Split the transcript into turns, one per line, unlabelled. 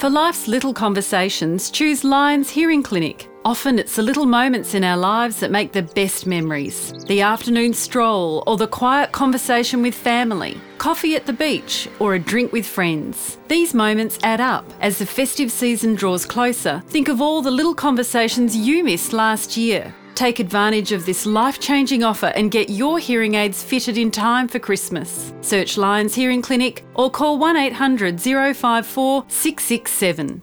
For life's little conversations, choose Lions Hearing Clinic. Often it's the little moments in our lives that make the best memories. The afternoon stroll or the quiet conversation with family, coffee at the beach or a drink with friends. These moments add up. As the festive season draws closer, think of all the little conversations you missed last year. Take advantage of this life-changing offer and get your hearing aids fitted in time for Christmas. Search Lions Hearing Clinic or call 1800 054 667.